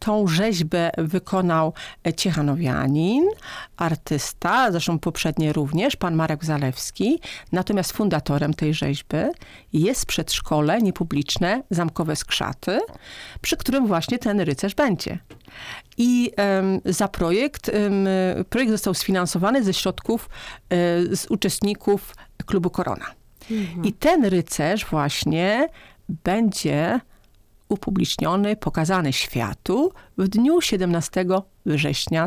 Tą rzeźbę wykonał ciechanowianin, artysta, zresztą poprzednie również, pan Marek Zalewski. Natomiast fundatorem tej rzeźby jest przedszkole niepubliczne Zamkowe Skrzaty, przy którym właśnie ten rycerz będzie. I za projekt został sfinansowany ze środków z uczestników klubu Korona. I ten rycerz właśnie będzie upubliczniony, pokazany światu w dniu 17 września